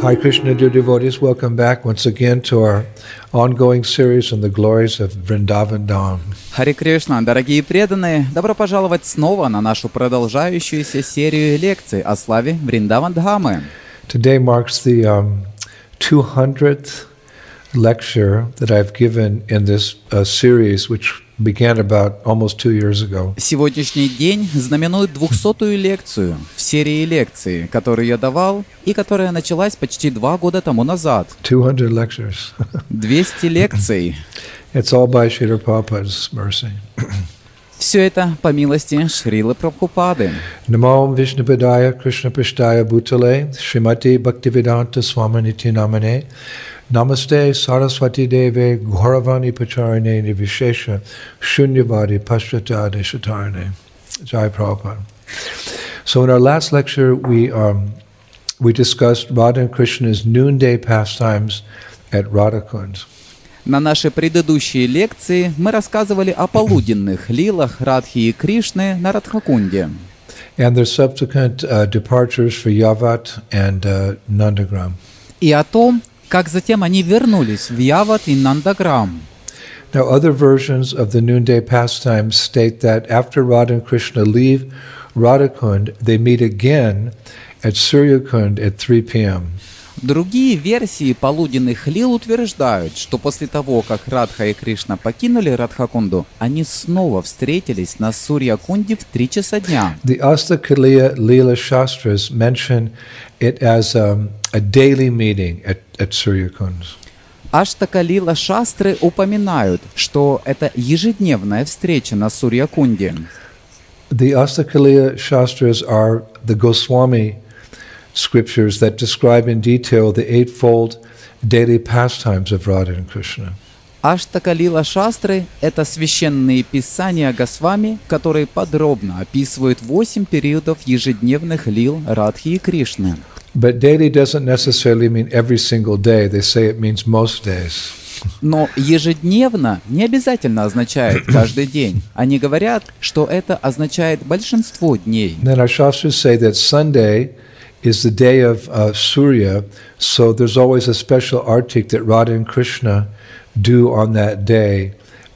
Hi Krishna, dear devotees, welcome back once again to our ongoing series on the glories of Vrindavan Dham. Харе Кришна, дорогие преданные, добро пожаловать снова на нашу продолжающуюся серию лекций о славе Вриндаван-дхамы. Today marks the 200th lecture that I've given in this series, which began about almost 2 years ago. Сегодняшний день знаменует 200-ю лекцию в серии лекций, которую я давал и которая началась почти 2 года тому назад. 200 lectures. 200 лекций. It's all by Srila Prabhupada's mercy. Все это по милости Шрилы Прабхупады. Namo Vishnupadaya Krishna Prishtaya Bhutale Srimati Bhaktivedanta Swaminiti Namane Namaste Saraswati Deve Gauravani Pacharine Nivishesha Shunyavadi Pashtata Deshatarane. Jai Prabhupada. So in our last lecture we discussed Radha and Krishna's noonday pastimes at Radhakund. На нашей предыдущей лекции мы рассказывали о полуденных лилах Радхи и Кришны на Радхакунде. And their subsequent departures for Yavat and Nandagram. И о том, как затем они вернулись в Яват и Нандаграм. Now other versions of the noonday pastimes state that after Radha and Krishna leave Radhakund, they meet again at Suryakund at 3 p.m. Другие версии полуденных лил утверждают, что после того, как Радха и Кришна покинули Радхакунду, они снова встретились на Сурья-кунде в 3 часа дня. The Astakaliya Leela Shastras mention it as a daily meeting at Suryakund. Аштакалила Шастры упоминают, что это ежедневная встреча на Сурья-кунде. The Astakaliya Shastras are the Goswami scriptures that describe in detail the eightfold daily pastimes of Radha and Krishna. Аштакалила Шастры – это священные писания Госвами, которые подробно описывают 8 периодов ежедневных лил Радхи и Кришны. But daily doesn't necessarily mean every single day. They say it means most days. Но ежедневно не обязательно означает каждый день. Они говорят, что это означает большинство дней. Then our shastras say that Sunday is the day of Surya, so there's always a special artik that Radha and Krishna do on that day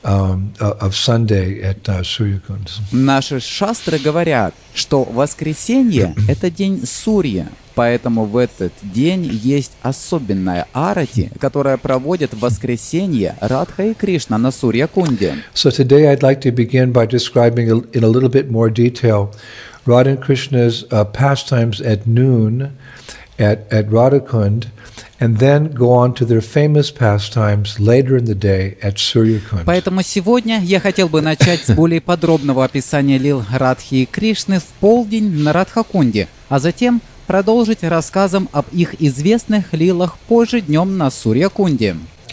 of Sunday at Suryakund. Наши шастры говорят, что воскресенье – это день Сурья, поэтому в этот день есть особенная арати, которая проводит в воскресенье Радха и Кришна на Сурья-кунде. So today I'd like to begin by describing in a little bit more detail Radha and Krishna's pastimes at noon at Radhakund, and then go on to their famous pastimes later in the day at Suryakund. Поэтому сегодня я хотел бы начать с более подробного описания лил Радхи и Кришны в полдень на Радхакунде, а затем продолжить рассказом об их известных лилах позже днем на Сурья-кунде.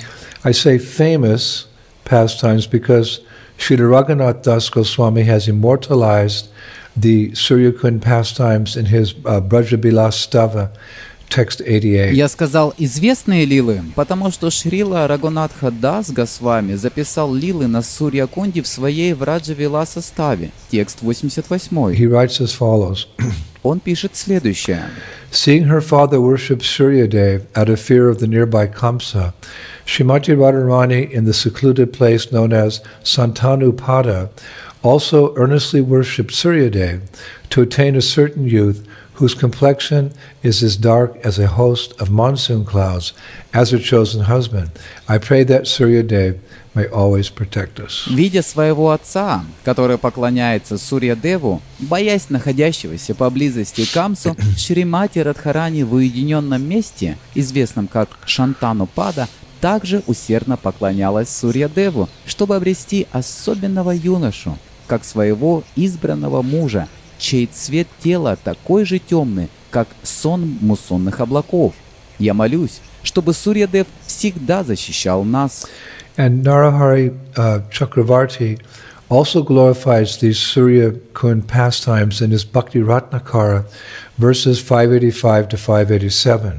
I say famous pastimes because Srila Raghunath Das Goswami has immortalized the Suryakund pastimes in his Brajabilas Stava, text 88. Я сказал известные лилы, потому что Шрила Рагунатха Дас Госвами записал лилы на Сурья-кунде в своей Враджавиласа Ставе, текст 88. He writes as follows. Он пишет следующее. Seeing her father worship Suryadev out of fear of the nearby Kamsa, Srimati Radharani in the secluded place known as Santanupada also earnestly worshipped Suryadev to attain a certain youth whose complexion is as dark as a host of monsoon clouds, as her chosen husband. I pray that Suryadev may always protect us. Видя своего отца, который поклоняется Сурья-деву, боясь находящегося поблизости Камсу, Шримати Радхарани в уединенном месте, известном как Шантанупада, также усердно поклонялась Сурья-деву, чтобы обрести особенного юношу, как своего избранного мужа, чей цвет тела такой же темный, как сон муссонных облаков. Я молюсь, чтобы Сурья-дев всегда защищал нас. And Narahari Chakravarti also glorifies these Surya-kund pastimes in his Bhakti Ratnakara, verses 585 to 587.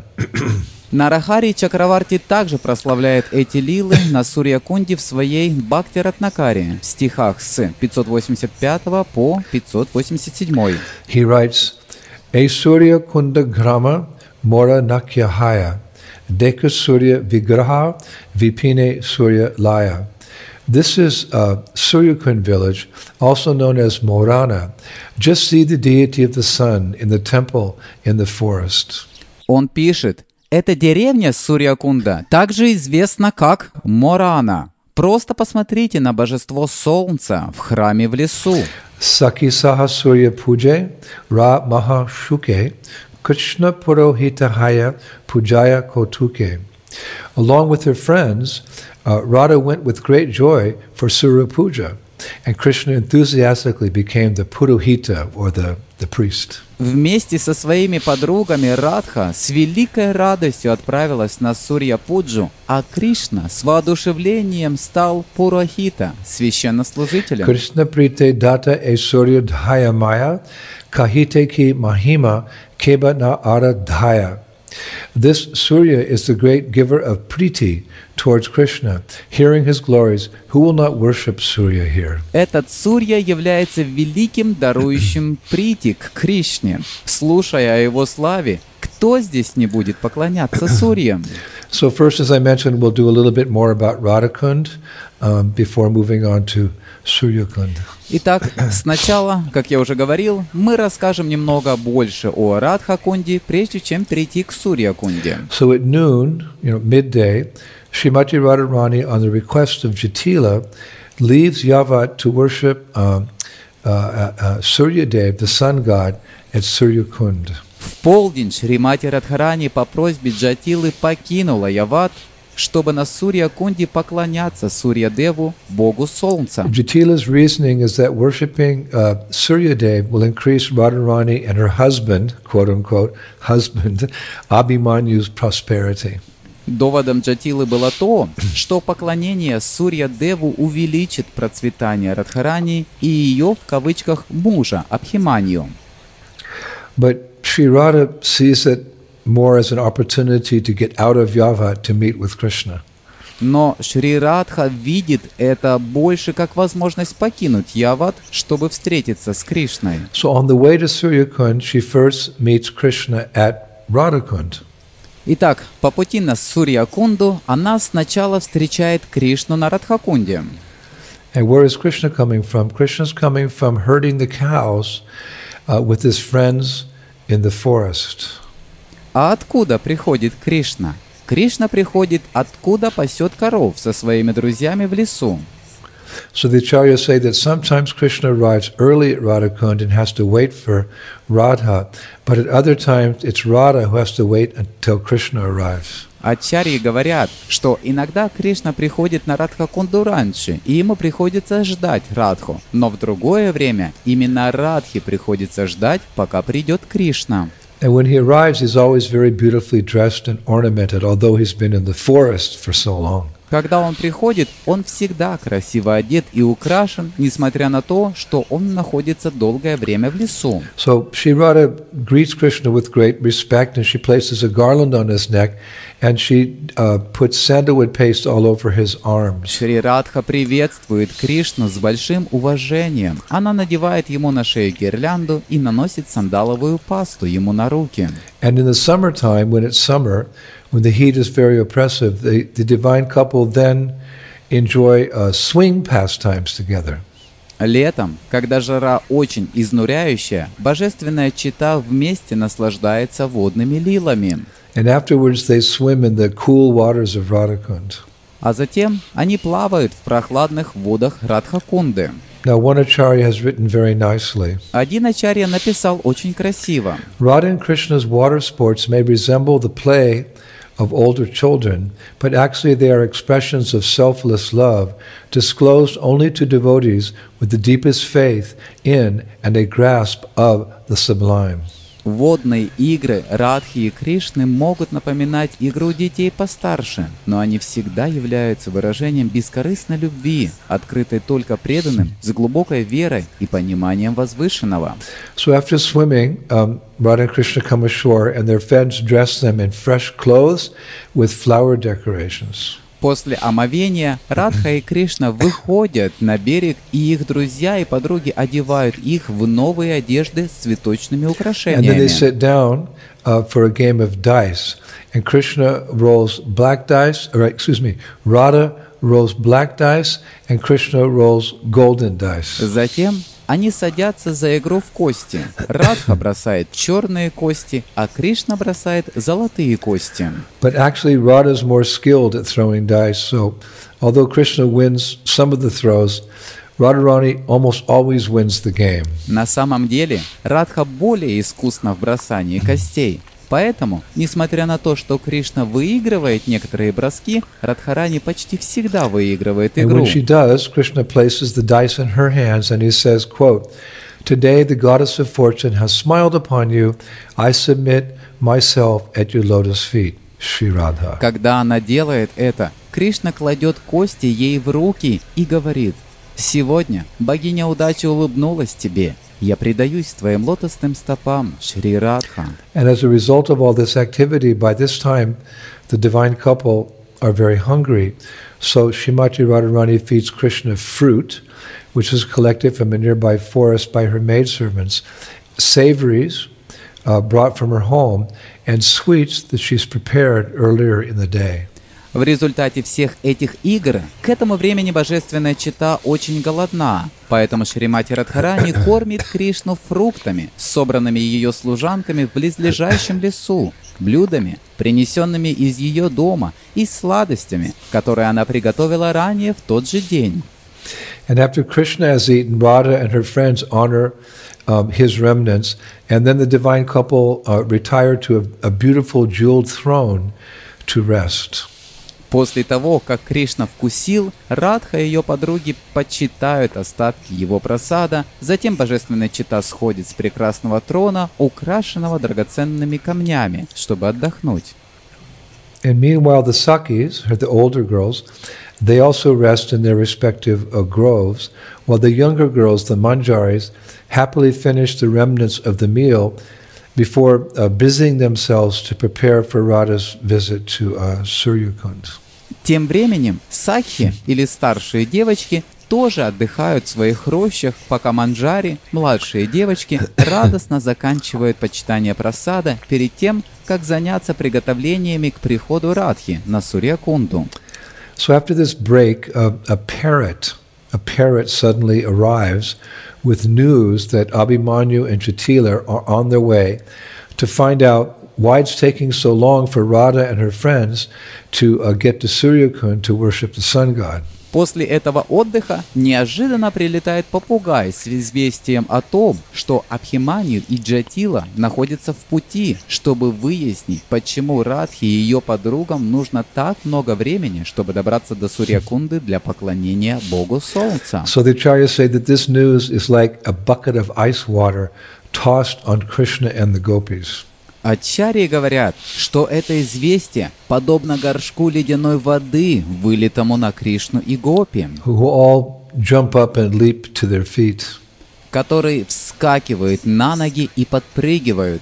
Нарахари Чакраварти также прославляет эти лилы на Сурья-кунде в своей Бхакти Ратнакаре в стихах с 585 по 587. He writes, A Surya Kunda Grama Mora Nakyahaya, Deka Surya Vigraha, Vipine Surya Laya. This is Suryakund village, also known as Morana. Just see the deity of the sun in the temple in the forest. Он пишет, эта деревня Сурьякунда также известна как Морана. Просто посмотрите на божество солнца в храме в лесу. Sakisaha Surya Puje, Ra Maha Shuke, Krishna Purohitahaya Pujaya Kotuke. Along with her friends, Radha went with great joy for Surya Puja, and Krishna enthusiastically became the Purohita, or the priest. Вместе со своими подругами Радха с великой радостью отправилась на Сурья-пуджу, а Кришна с воодушевлением стал Пурохита, священнослужителем. Krishna prite data e Surya dhaya maya, kahite ki mahima keba na aradhaya. This Surya is the great giver of priti towards Krishna. Hearing his glories, who will not worship Surya here? Этот Сурья является великим дарующим прити к Кришне. Слушая о его славе, кто здесь не будет поклоняться Сурье? So first, as I mentioned, we'll do a little bit more about Radhakund before moving on to Suryakund. Итак, сначала, как я уже говорил, мы расскажем немного больше о Радхакунде, прежде чем перейти к Сурьякунде. So at noon, midday, Srimati Radharani, on the request of Jatila, leaves Yavat to worship Suryadev, the sun god, at Suryakund. В полдень Шримати Радхарани по просьбе Джатилы покинула Яват, чтобы на Сурьякунде поклоняться Сурьядеву, богу солнца. Jatila's reasoning is that worshipping Suryadev will increase Radharani and her husband, quote-unquote, husband, Abhimanyu's prosperity. Доводом Джатилы было то, что поклонение Сурья-деву увеличит процветание Радхарани и ее, в кавычках, мужа, Абхиманью. But Sri Radha sees it more as an opportunity to get out of Yavat to meet with Krishna. Но Шри Радха видит это больше как возможность покинуть Яват, чтобы встретиться с Кришной. So on the way to Suryakund, she first meets Krishna at Radhakund. Итак, по пути на Сурьякунду она сначала встречает Кришну на Радхакунде. And where is Krishna coming from? Krishna's coming from herding the cows with his friends in the forest. А откуда приходит Кришна? Кришна приходит, откуда пасет коров со своими друзьями в лесу. So the acharyas say that sometimes Krishna arrives early at Radhakund and has to wait for Radha, but at other times it's Radha who has to wait until Krishna arrives. Ачарьи говорят, что иногда Кришна приходит на Радхакунду раньше, и ему приходится ждать Радху, но в другое время именно Радхе приходится ждать, пока придет Кришна. And when he arrives, he's always very beautifully dressed and ornamented, although he's been in the forest for so long. Когда он приходит, он всегда красиво одет и украшен, несмотря на то, что он находится долгое время в лесу. So Sri Radha greets Krishna with great respect, and she places a garland on his neck, and she puts sandalwood paste all over his arms. Шри Радха приветствует Кришну с большим уважением. Она надевает ему на шею гирлянду и наносит сандаловую пасту ему на руки. And in the summertime, when it's summer, when the heat is very oppressive, the divine couple then enjoy swing pastimes together. Летом, когда жара очень изнуряющая, божественная чета вместе наслаждается водными лилами. And afterwards they swim in the cool waters of Radhakund. А затем они плавают в прохладных водах Радхакунды. Now one acharya has written very nicely. Один ачарья написал очень красиво. Radha and Krishna's water sports may resemble the play of older children, but actually they are expressions of selfless love, disclosed only to devotees with the deepest faith in and a grasp of the sublime. Водные игры Радхи и Кришны могут напоминать игру детей постарше, но они всегда являются выражением бескорыстной любви, открытой только преданным, с глубокой верой и пониманием возвышенного. So after swimming, Radha and Krishna come ashore, and their friends dress them in fresh clothes with flower decorations. После омовения Радха и Кришна выходят на берег, и их друзья и подруги одевают их в новые одежды с цветочными And then they украшениями. sit down for a game of dice. And Krishna rolls black dice, Radha rolls black dice, and Krishna rolls golden dice. Затем они садятся за игру в кости. Радха бросает черные кости, а Кришна бросает золотые кости. But actually, Radha's more skilled at throwing dice. So, although Krishna wins some of the throws, Radharani almost always wins the game. На самом деле, Радха более искусна в бросании костей. Поэтому, несмотря на то, что Кришна выигрывает некоторые броски, Радхарани почти всегда выигрывает And игру. when she does, Krishna places the dice in her hands and he says, quote, "Today the goddess of fortune has smiled upon you. I submit myself at your lotus feet, Shri Radha." Когда она делает это, Кришна кладет кости ей в руки и говорит: «Сегодня богиня удачи улыбнулась тебе. Я предаюсь твоим лотосным стопам, Шри Радха». And as a result of all this activity, by this time, the divine couple are very hungry. So Srimati Radharani feeds Krishna fruit, which is collected from a nearby forest by her maidservants, savories brought from her home, and sweets that she's prepared earlier in the day. В результате всех этих игр к этому времени божественная чета очень голодна, поэтому Шримати Радхарани кормит Кришну фруктами, собранными ее служанками в близлежащем лесу, блюдами, принесенными из ее дома, и сладостями, которые она приготовила ранее в тот же день. And after Krishna has eaten, Radha and her friends honor his remnants, and then the divine couple retire to a beautiful jeweled throne to rest. После того, как Кришна вкусил, Радха и ее подруги почитают остатки его прасада, затем божественная чета сходит с прекрасного трона, украшенного драгоценными камнями, чтобы отдохнуть. And meanwhile, the Sakis, or the older girls, they also rest in their respective groves, while the younger girls, the Manjaris, happily finish the remnants of the meal before busying themselves to prepare for Radha's visit to Suryakund. Тем временем сакхи, или старшие девочки, тоже отдыхают в своих рощах, пока манджари, младшие девочки, радостно заканчивают почитание прасада перед тем, как заняться приготовлениями к приходу Радхи на Сурьякунду. So after this break, a parrot suddenly arrives with news that Abhimanyu and Jatila are on their way to find out why it's taking so long for Radha and her friends to get to Suryakund to worship the sun god. После этого отдыха неожиданно прилетает попугай с известием о том, что Абхиманью и Джатила находятся в пути, чтобы выяснить, почему Радхе и ее подругам нужно так много времени, чтобы добраться до Сурьякунды для поклонения Богу Солнца. So the acharyas say that this news is like a bucket of ice water tossed on Krishna and the gopis. Ачарьи говорят, что это известие подобно горшку ледяной воды, вылитому на Кришну и Гопи, Who all jump up and leap to their feet. которые вскакивают на ноги и подпрыгивают.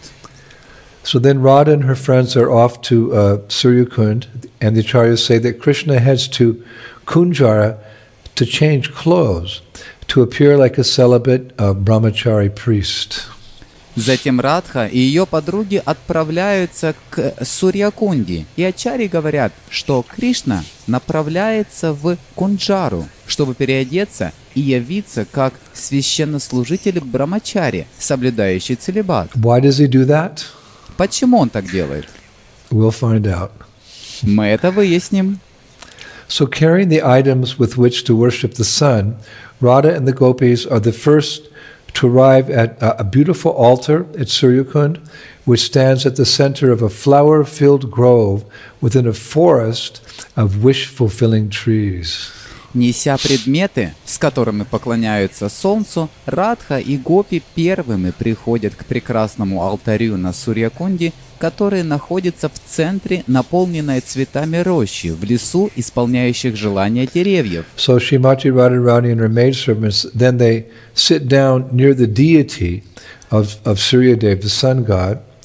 So then Radha and her friends are off to Suryakund, and the acharyas say that Krishna heads to Kunjara to change clothes, to appear like a celibate brahmachari priest. Затем Радха и ее подруги отправляются к Сурьякунде, и ачарьи говорят, что Кришна направляется в Кунджару, чтобы переодеться и явиться как священнослужитель Брамачари, соблюдающий целибат. Why does he do that? Почему он так делает? We'll find out. Мы это выясним. So carrying the items with which to worship the sun, Radha and the gopis are the first to arrive at a beautiful altar at Suryakund, which stands at the center of a flower-filled grove within a forest of wish-fulfilling trees. Неся предметы, с которыми поклоняются солнцу, Радха и Гопи первыми приходят к прекрасному алтарю на Сурьякунде, который находится в центре наполненной цветами рощи, в лесу, исполняющих желания деревьев. So Srimati Radharani and her maidservants, then they sit down near the deity of Suryadev, the sun god,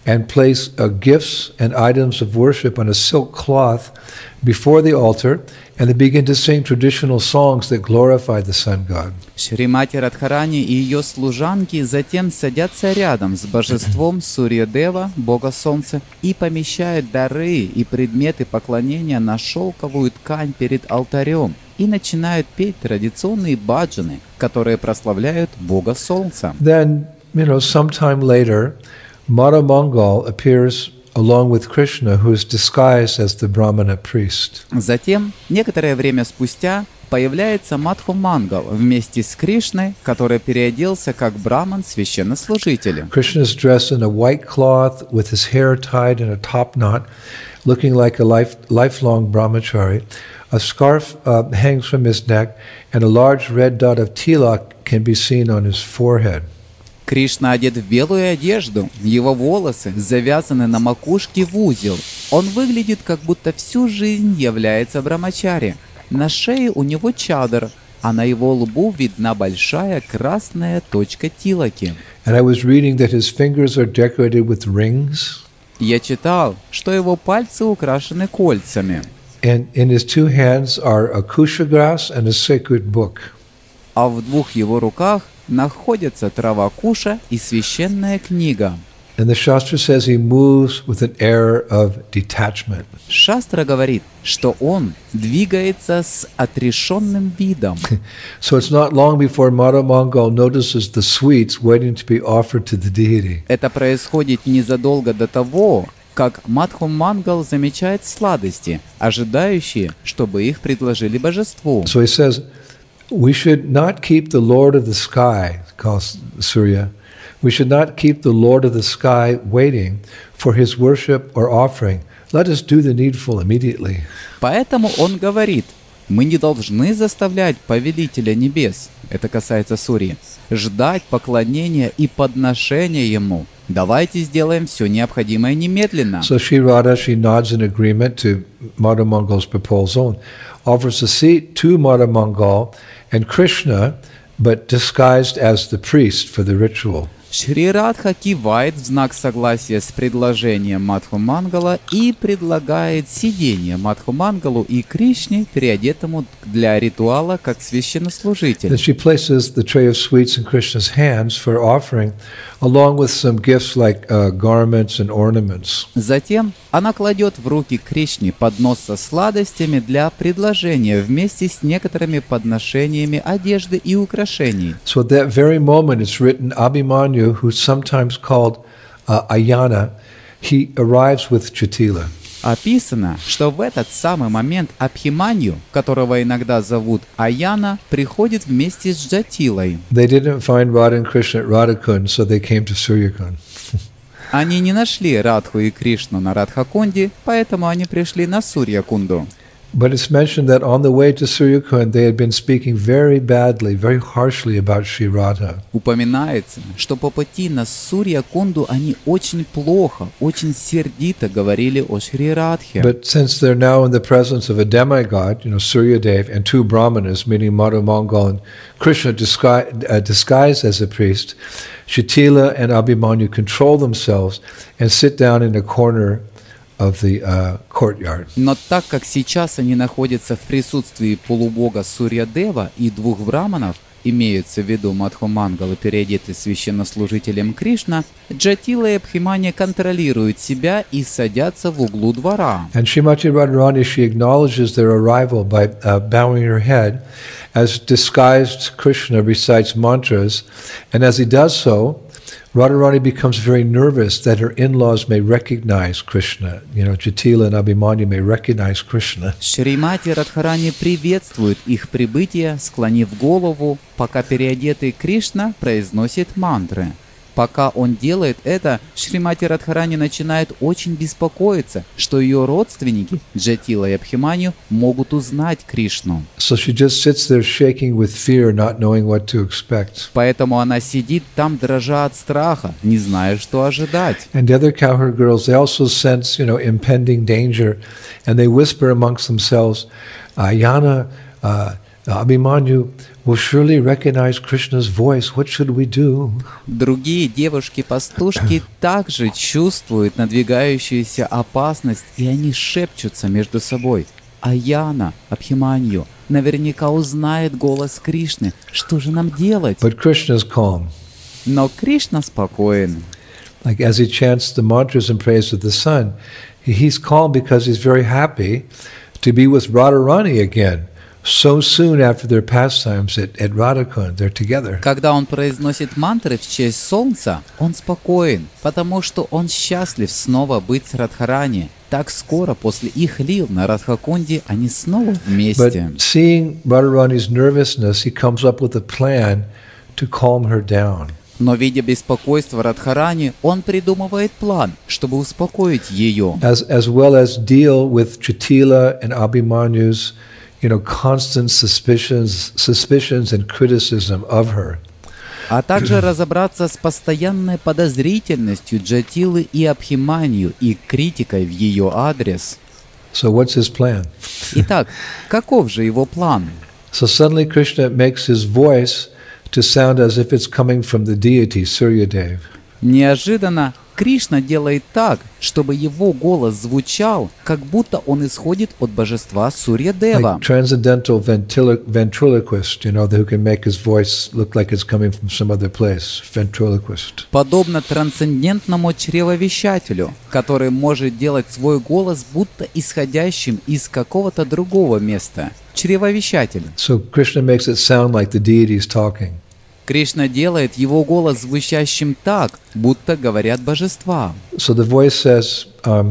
and place gifts and items of worship on a silk cloth before the altar, and they begin to sing traditional songs that glorify the sun god. Шримати Радхарани и ее служанки затем садятся рядом с божеством Сурья-дева, бога солнца, и помещают дары и предметы поклонения на шелковую ткань перед алтарем и начинают петь традиционные баджаны, которые прославляют бога солнца. Then, sometime later, Madha Mangal appears along with Krishna, who is disguised as the Brahmana priest. Затем, некоторое время спустя, появляется Мадху Мангал вместе с Кришной, который переоделся как браман священнослужителя. Krishna is dressed in a white cloth with his hair tied in a top knot, looking like a lifelong brahmachari. A scarf hangs from his neck, and a large red dot of tilak can be seen on his forehead. Кришна одет в белую одежду, его волосы завязаны на макушке в узел. Он выглядит, как будто всю жизнь является брамачари. На шее у него чадр, а на его лбу видна большая красная точка тилаки. And I was reading that his fingers are decorated with rings. Я читал, что его пальцы украшены кольцами. And in his two hands are a kusha grass and a sacred book. А в двух его руках находятся трава куша и священная книга. And the Shastra says he moves with an air of detachment. Шастра говорит, что он двигается с отрешенным видом. So it's not long before Madha Mangal notices the sweets waiting to be offered to the deity. Это происходит незадолго до того, как Мадху Мангал замечает сладости, ожидающие, чтобы их предложили божеству. So he says, we should not keep the Lord of the sky, calls Surya. We should not keep the Lord of the sky waiting for his worship or offering. Let us do the needful immediately. Поэтому он говорит, мы не должны заставлять повелителя небес, это касается Сурьи, ждать поклонения и подношения ему. Давайте сделаем все необходимое немедленно. So Sri Radha, she nods in agreement to Madha Mangal's proposal and offers a seat to Madha Mangal and Krishna, but disguised as the priest for the ritual. Шри Радха кивает в знак согласия с предложением Мадху Мангала и предлагает сиденье Мадху Мангалу и Кришне, переодетому для ритуала как священнослужитель. Then she places the tray of sweets in Krishna's hands for offering, along with some gifts like garments and ornaments. Затем она кладет в руки Кришне поднос со сладостями для предложения вместе с некоторыми подношениями одежды и украшений. So at that very moment, it's written Abhimanyu, who's sometimes called Ayana, he arrives with Jatila. Описано, что в этот самый момент Абхиманью, которого иногда зовут Аяна, приходит вместе с Джатилой. They didn't find Radha and Krishna at Radhakund, so they came to Suryakund. Они не нашли Радху и Кришну на Радхакунде, поэтому они пришли на Сурья-кунду. But it's mentioned that on the way to Suryakund, they had been speaking very badly, very harshly about Sri Radha. Упоминается, что по пути на Сурья-кунду они очень плохо, очень сердито говорили о Шри Радхе. But since they're now in the presence of a demigod, Suryadev, and two brahmanas, meaning Madhu Mangal and Krishna disguised as a priest, Jatila and Abhimanyu control themselves and sit down in a corner of the courtyard. Но так как сейчас они находятся в присутствии полубога Сурья-дева и двух браманов, имеются в виду Мадху Мангала, переодетый священнослужителем Кришна, Джатила и Абхиманья контролируют себя и садятся в углу двора. And Srimati Radharani, she acknowledges their arrival by bowing her head as disguised Krishna recites mantras, and as he does so, Radharani becomes very nervous that her in-laws may recognize Krishna. Jatila and Abhimanyu may recognize Krishna. Шримати Радхарани приветствует их прибытие, склонив голову, пока переодетый Кришна произносит мантры. Пока он делает это, Шримати Радхарани начинает очень беспокоиться, что ее родственники, Джатила и Абхиманью, могут узнать Кришну. So she just sits there shaking with fear, not knowing what to expect. Поэтому она сидит там, дрожа от страха, не зная, что ожидать. And the other cowherd girls, they also sense, impending danger, and they whisper amongst themselves, Ayana, Abhimanyu will surely recognize Krishna's voice. What should we do? Другие девушки-пастушки также чувствуют надвигающуюся опасность, и они шепчутся между собой. А Яна, Абхиманью, наверняка узнает голос Кришны. Что же нам делать? But Krishna is calm. Но Кришна спокоен. Like as he chants the mantras in praise of the sun, he's calm because he's very happy to be with Radharani again. So soon after their pastimes at Radhakund, they're together. Когда он произносит мантры в честь солнца, он спокоен, потому что он счастлив снова быть с Радхарани. Так скоро после их лил на Радхакунде они снова вместе. But seeing Radharani's nervousness, he comes up with a plan to calm her down. Но видя беспокойство Радхарани, он придумывает план, чтобы успокоить ее. As well as deal with Jatila and Abhimanyu's constant suspicions and criticism of her. А также разобраться с постоянной подозрительностью Джатилы и Абхиманью и критикой в ее адрес. So what's his plan? Итак, каков же его план? So suddenly Krishna makes his voice to sound as if it's coming from the deity Suryadev. Неожиданно Кришна делает так, чтобы его голос звучал, как будто он исходит от божества Сурья-дева. Like transcendental ventriloquist, who can make his voice look like it's coming from some other place. Ventriloquist. Подобно трансцендентному чревовещателю, который может делать свой голос будто исходящим из какого-то другого места. Чревовещатель. So Krishna makes it sound like the deity is talking. Кришна делает его голос звучащим так, будто говорят божества. So the voice says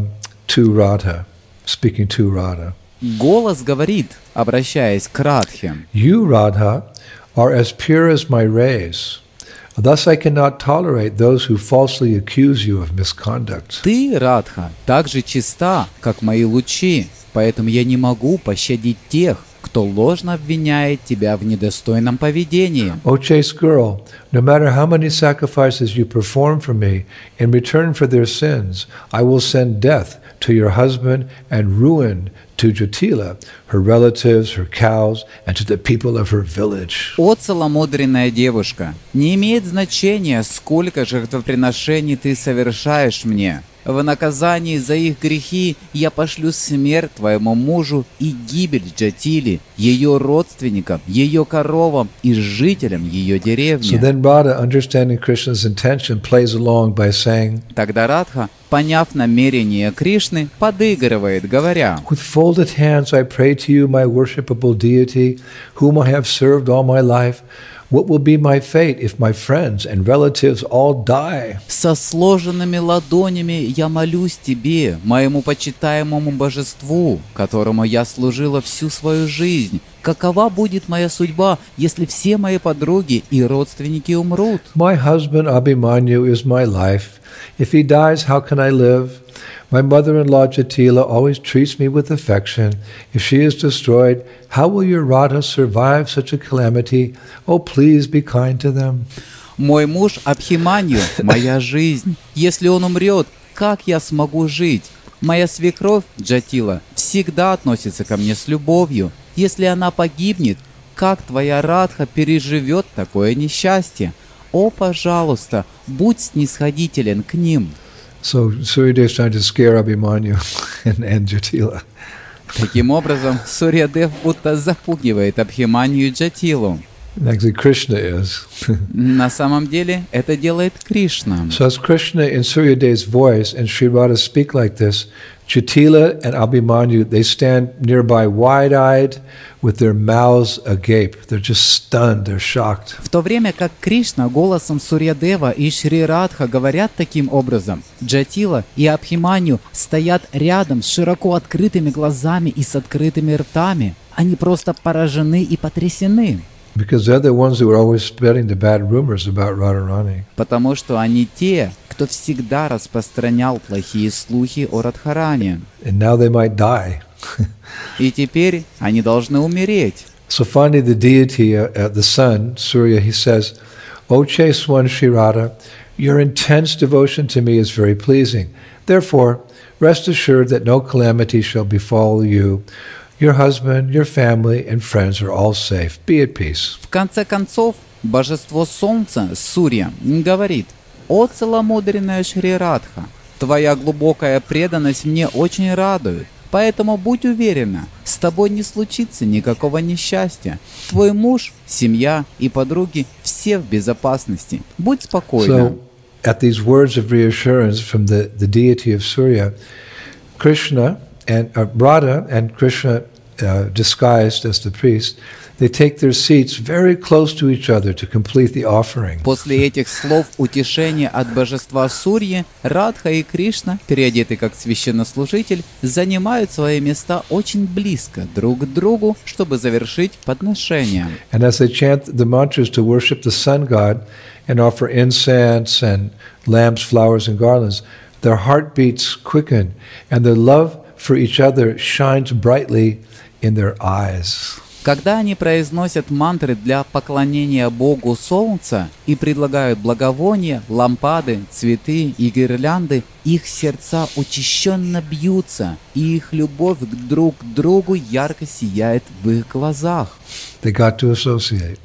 to Radha, speaking to Radha. Голос говорит, обращаясь к Радхе. You, Radha, are as pure as my rays. Thus I cannot tolerate those who falsely accuse you of misconduct. Ты, Радха, так же чиста, как мои лучи, поэтому я не могу пощадить тех, кто ложно обвиняет тебя в недостойном поведении. O chaste girl, no matter how many sacrifices you perform for me, in return for their sins, I will send death to your husband and ruin to Jatila, her relatives, her cows, and to the people of her village. О, целомудренная девушка, не имеет значения, сколько жертвоприношений ты совершаешь мне. В наказании за их грехи я пошлю смерть твоему мужу и гибель Джатили, ее родственникам, ее коровам и жителям ее деревни. So then Radha, understanding Krishna's intention, plays along by saying, Тогда Радха, поняв намерение Кришны, подыгрывает, говоря: With folded hands I pray to you, my worshipable deity, whom I have served all my life. What will be my fate if my friends and relatives all die? Со сложенными ладонями я молюсь тебе, моему почитаемому божеству, которому я служила всю свою жизнь. Какова будет моя судьба, если все мои подруги и родственники умрут? My husband Abhimanyu is my life. If he dies, how can I live? My mother-in-law Jatila always treats me with affection. If she is destroyed, how will your Radha survive such a calamity? Oh, please be kind to them. Мой муж Абхиманью, моя жизнь. Если он умрет, как я смогу жить? Моя свекровь Джатила всегда относится ко мне с любовью. Если она погибнет, как твоя Радха переживет такое несчастье? О, пожалуйста, будь снисходителен к ним. So Suryadev is trying to scare Abhimanyu and Jatila. Таким образом, Сурьядев будто запугивает Абхиманью и Джатилу. Actually, Krishna is. На самом деле, это делает Кришна. So as Krishna in Suryadev's voice and Sri Radha speak like this, Jatila and Abhimanyu, they stand nearby wide-eyed with their mouths agape. They're just stunned, they're shocked. В то время как Кришна голосом Сурьядева и Шри Радха говорят таким образом, Джатила и Абхиманью стоят рядом с широко открытыми глазами и с открытыми ртами. Они просто поражены и потрясены. Because they're the ones who are always spreading the bad rumors about Radharani. Потому что они те, кто всегда распространял плохие слухи о Радхарани. And now they might die. И теперь они должны умереть. So finally the deity, the sun, Surya, he says, O chaste one, Sri Radha, your intense devotion to me is very pleasing. Therefore, rest assured that no calamity shall befall you, your husband, your family, and friends are all safe. Be at peace. В конце концов, божество солнца, Сурья, говорит: «О целомудренная Шри Радха, твоя глубокая преданность мне очень радует, поэтому будь уверена, с тобой не случится никакого несчастья. Твой муж, семья и подруги все в безопасности. Будь спокойна». So, at these words of reassurance from the deity of Surya, Krishna and Radha and Krishna, disguised as the priest, they take their seats very close to each other to complete the offering. После этих слов утешения от божества Сурьи, Радха и Кришна, переодетый как священнослужитель, занимают свои места очень близко друг к другу, чтобы завершить подношение. And as they chant the mantras to worship the sun god and offer incense and lamps, flowers, and garlands, their heartbeats quicken and their love for each other shines brightly in their eyes. Когда они произносят мантры для поклонения Богу Солнца и предлагают благовония, лампады, цветы и гирлянды, их сердца учащенно бьются, и их любовь друг к другу ярко сияет в их глазах. They got to associate.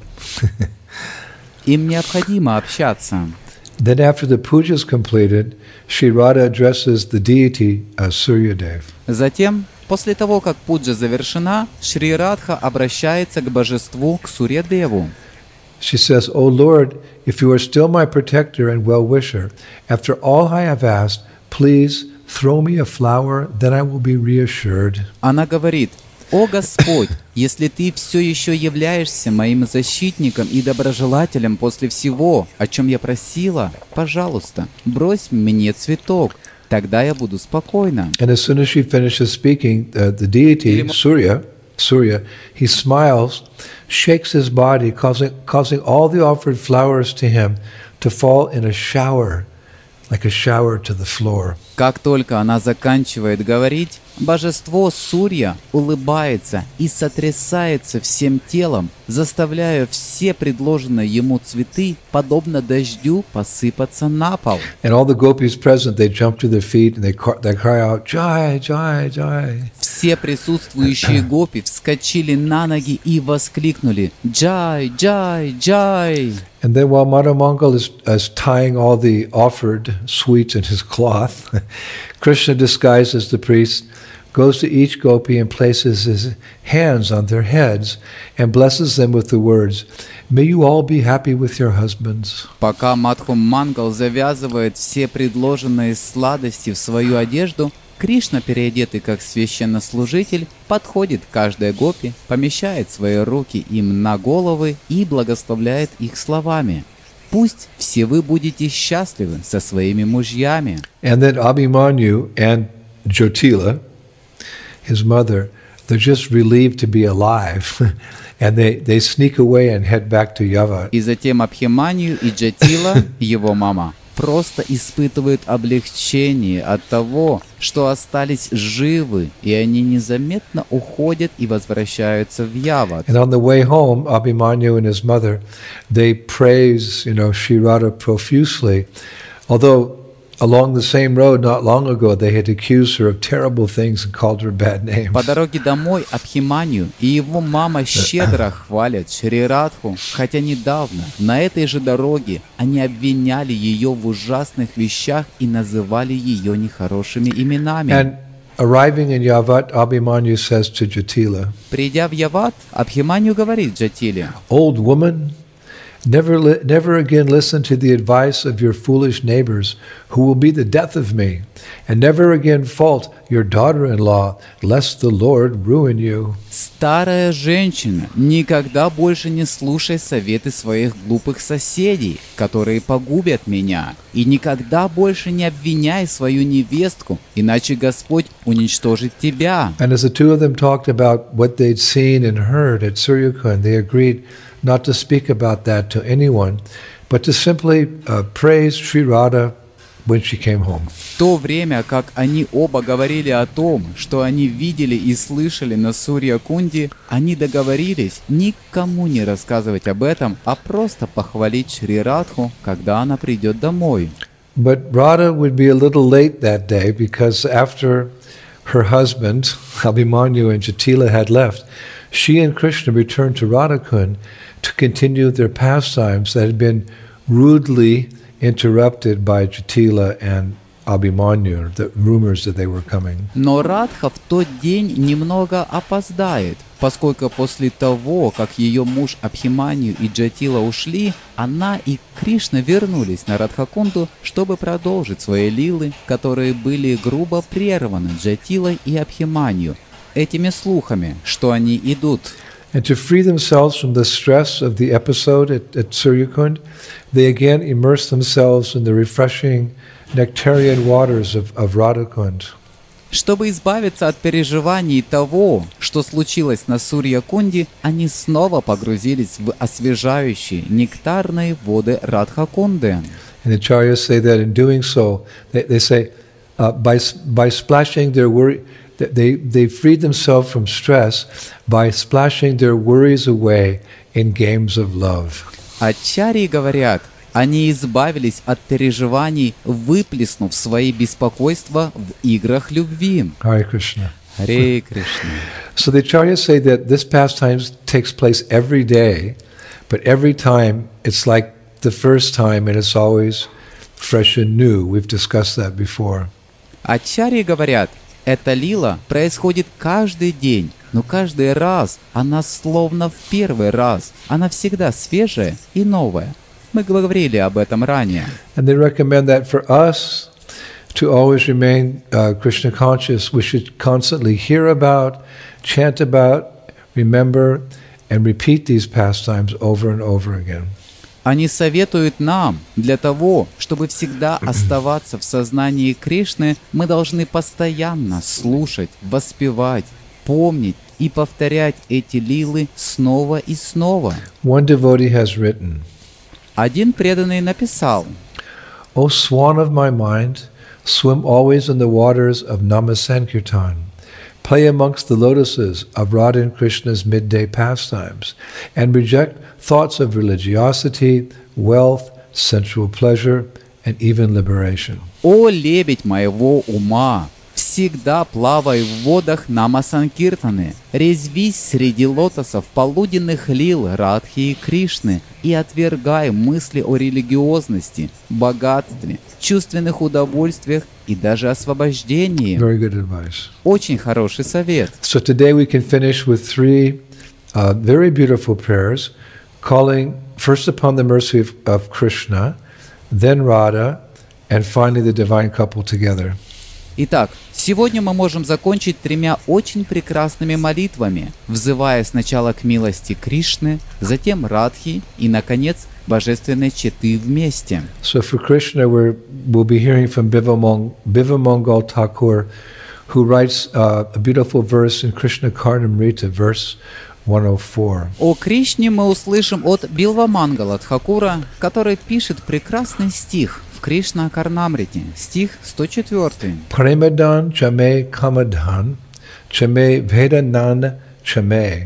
Им необходимо общаться. Then after the puja is completed, Shri Radha addresses the deity as Suryadev. Затем, после того, как пуджа завершена, Шри Радха обращается к божеству, к Сурья-деву. She says, O Lord, if you are still my protector and well-wisher, after all I have asked, please throw me a flower, then I will be reassured. Она говорит: «О Господь, если Ты все еще являешься моим защитником и доброжелателем после всего, о чем я просила, пожалуйста, брось мне цветок, тогда я буду спокойна». And as soon as she finishes speaking, the deity, Surya, he smiles, shakes his body, causing all the offered flowers to him to fall in a shower, like a shower to the floor. Как только она заканчивает говорить, божество Сурья улыбается и сотрясается всем телом, заставляя все предложенные ему цветы, подобно дождю, посыпаться на пол. And all the gopis present, they jump to their feet and they cry out, Jai, Jai, Jai. Все присутствующие гопи вскочили на ноги и воскликнули: «Джай, Джай, Джай!» And then while Madhamangal is tying all the offered sweets in his cloth, Krishna, disguised as the priest, goes to each gopi and places his hands on their heads and blesses them with the words, May you all be happy with your husbands. Пока Мадхумангал завязывает все предложенные сладости в свою одежду, Кришна, переодетый как священнослужитель, подходит к каждой гопи, помещает свои руки им на головы и благословляет их словами: «Пусть все вы будете счастливы со своими мужьями». And then Abhimanyu and Jyotila, his mother, they're just relieved to be alive. And they sneak away and head back to Yava. И затем Абхиманью и Джатила, его мама, просто испытывают облегчение от того, что остались живы, и они незаметно уходят и возвращаются в Яват. And on the way home, Abhimanyu and his mother, they praise, Shri Radha profusely, although along the same road not long ago they had accused her of terrible things and called her bad names. По дороге домой Абхиманью и его мама щедро хвалят Шри Радху, хотя недавно на этой же дороге они обвиняли ее в ужасных вещах и называли ее нехорошими именами. And arriving in Yavat, Abhimanyu says to Jatila, Придя в Яват, Абхиманью говорит Джатиле: Old woman, never again listen to the advice of your foolish neighbors, who will be the death of me, and never again fault your daughter-in-law, lest the Lord ruin you. Старая женщина, никогда больше не слушай советы своих глупых соседей, которые погубят меня, и никогда больше не обвиняй свою невестку, иначе Господь уничтожит тебя. And as the two of them talked about what they'd seen and heard at Suryakund, they agreed not to speak about that to anyone, but to simply praise Sri Radha when she came home. В то время, как они оба говорили о том, что они видели и слышали на Сурья-Кунде, они договорились никому не рассказывать об этом, а просто похвалить Шри Радху, когда она придет домой. But Radha would be a little late that day because after her husband, Abhimanyu and Jatila, had left, she and Krishna returned to Radhakund to continue their pastimes that had been rudely interrupted by Jatila and Abhimanyu, the rumors that they were coming. Но Радха в тот день немного опоздает, поскольку после того, как ее муж Абхиманью и Джатила ушли, она и Кришна вернулись на Радхакунду, чтобы продолжить свои лилы, которые были грубо прерваны Джатилой и Абхиманью, этими слухами, что они идут. And to free themselves from the stress of the episode at Suryakund, they again immersed themselves in the refreshing nectarian waters of Radhakund. Чтобы избавиться от переживаний того, что случилось на Сурья-Кунде, они снова погрузились в освежающие нектарные воды Радхакунды. And the acharyas say that in doing so, they say, by splashing their worry, they freed themselves from stress by splashing their worries away in games of love. Ачарьи говорят, они избавились от переживаний, выплеснув свои беспокойства в играх любви. Hare Krishna. Харе Кришна. So the acharyas say that this pastime takes place every day, but every time it's like the first time and it's always fresh and new. We've discussed that before. Ачарьи говорят, эта лила происходит каждый день, но каждый раз она словно в первый раз. Она всегда свежая и новая. Мы говорили об этом ранее. And they recommend that for us to always remain Krishna conscious, we should constantly hear about, chant about, remember, and repeat these pastimes over and over again. Они советуют нам, для того, чтобы всегда оставаться в сознании Кришны, мы должны постоянно слушать, воспевать, помнить и повторять эти лилы снова и снова. One devotee has written, Один преданный написал: O swan of my mind, swim always in the waters of Namasankirtan. Play amongst the lotuses of Radha and Krishna's midday pastimes, and reject thoughts of religiosity, wealth, sensual pleasure, and even liberation. «О, лебедь моего ума, всегда плавай в водах Намасанкиртаны, резвись среди лотосов полуденных лил Радхи и Кришны и отвергай мысли о религиозности, богатстве, чувственных удовольствиях и даже освобождении». Very good advice. Очень хороший совет. So today we can finish with three very beautiful prayers, calling first upon the mercy of Krishna, then Radha, and finally the divine couple together. Итак, сегодня мы можем закончить тремя очень прекрасными молитвами, взывая сначала к милости Кришны, затем Радхи и, наконец, божественной четы вместе. So for Krishna, we'll be hearing from Bivamangal Thakur, who writes a beautiful verse in Krishna Karnamrita, verse 104. О Кришне мы услышим от Билвамангала Тхакура, который пишет прекрасный стих в Кришна Карнамрите, стих 104. Premadan chame kamadan, chame vedanan chame,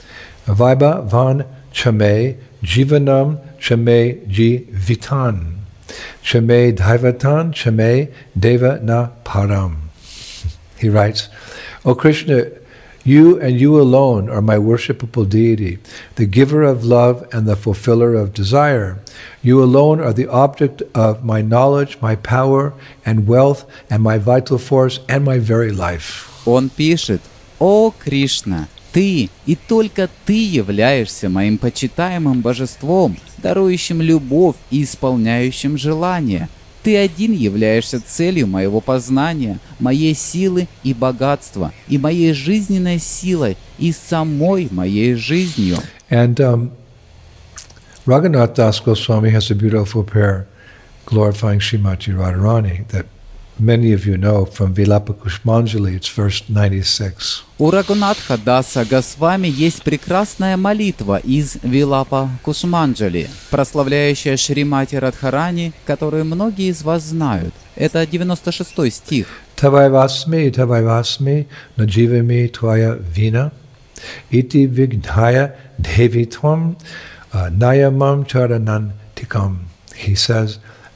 vaiba van chame, jivanam chame jivitan, chame dhaivatan chame deva na param. He writes, O Krishna, you and you alone are my worshipable deity, the giver of love and the fulfiller of desire. You alone are the object of my knowledge, my power and wealth, and my vital force, and my very life. Он пишет: «О Кришна, ты и только ты являешься моим почитаемым божеством, дарующим любовь и исполняющим желания. Ты один являешься целью моего познания, моей силы и богатства, и моей жизненной силой, и самой моей жизнью». And Raghunath Das Goswami has a beautiful prayer glorifying Srimati Radharani that many of you know from Vilapa Kusumanjali. It's verse 96. У Рагунатха Даса Госвами есть прекрасная молитва из Вилапа Кусуманджали, прославляющая Шримати Радхарани, которую многие из вас знают. Это 96-й стих. Tavaivasmi, najivami tvaya vina, iti vigdhaya devitvam, nayamam charanantikam. He says,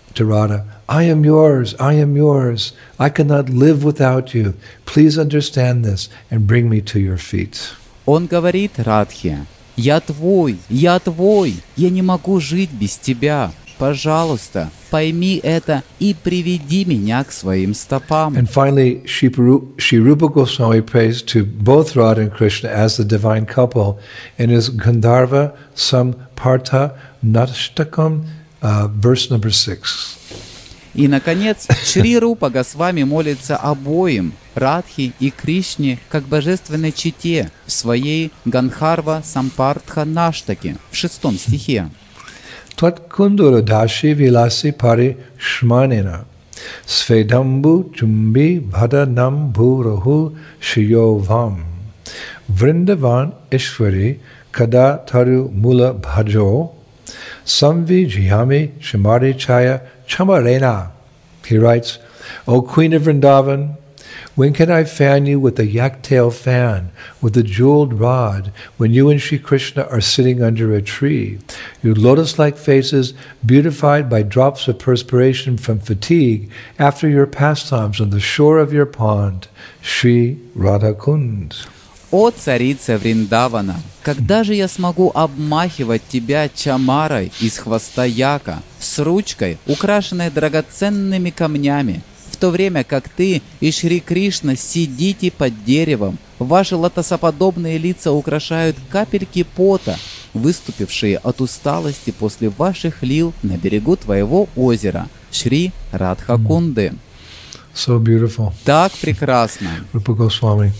to Radha, I am yours, I am yours. I cannot live without you. Please understand this and bring me to your feet. Он говорит Радхе: я твой, я не могу жить без тебя. Пожалуйста, пойми это и приведи меня к своим стопам. And finally, Shri Rupa Goswami prays to both Radha and Krishna as the divine couple in his Gandharva Sampartha Nashtakam, verse number 6. И, наконец, Шри Рупа Госвами молится обоим, Радхе и Кришне, как божественной чете в своей Гандхарва Сампартха Наштаке в 6 стихе. Tvat kundura dashi vilasi pari shmanina svedambu chumbi bhadanam bhurahu shiyovam vrindavan ishwari kada taru mula bhajo samvi jiyami shimari chaya chamarena. He writes, O Queen of Vrindavan, when can I fan you with a yak-tail fan, with a jeweled rod, when you and Shri Krishna are sitting under a tree, your lotus-like faces beautified by drops of perspiration from fatigue after your pastimes on the shore of your pond, Shri Radhakund. О царица Вриндавана, когда же я смогу обмахивать тебя чамарой из хвоста яка, с ручкой, украшенной драгоценными камнями, в то время как ты и Шри Кришна сидите под деревом, ваши лотосоподобные лица украшают капельки пота, выступившие от усталости после ваших лил на берегу твоего озера, Шри Радхакунды. So beautiful. Так прекрасно. Rupa Goswami.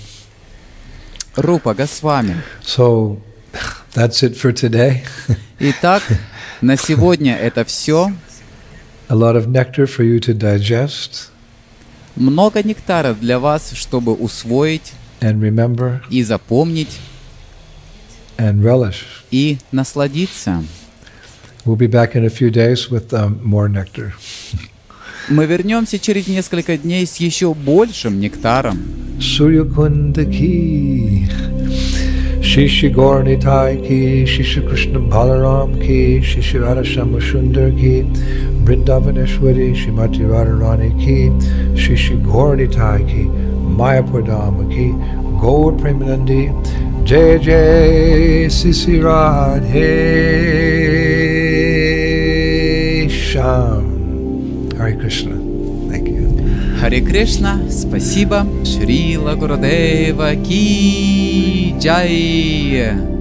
Рупа Госвами. So, that's it for today. Итак, на сегодня это все. A lot of nectar for you to digest. Много нектара для вас, чтобы усвоить And remember. И запомнить. And relish. И насладиться. We'll be back in a few days with more nectar. Мы вернемся через несколько дней с еще большим нектаром. Suryakunda ki, Shishi Gaurnitai ki, Shishi Krishna Balaram ki, Shishi Radha Shamashundar ki, Vrindavaneshwari Shrimati Radharani ki, Shishi Gaurnitai ki, Mayapurdama ki, Gaur Premanandi, Jai Jai Sisi Radhe Sham. Hare Krishna. Thank you. Харе Кришна, спасибо. Шрила Гурудева ки джай.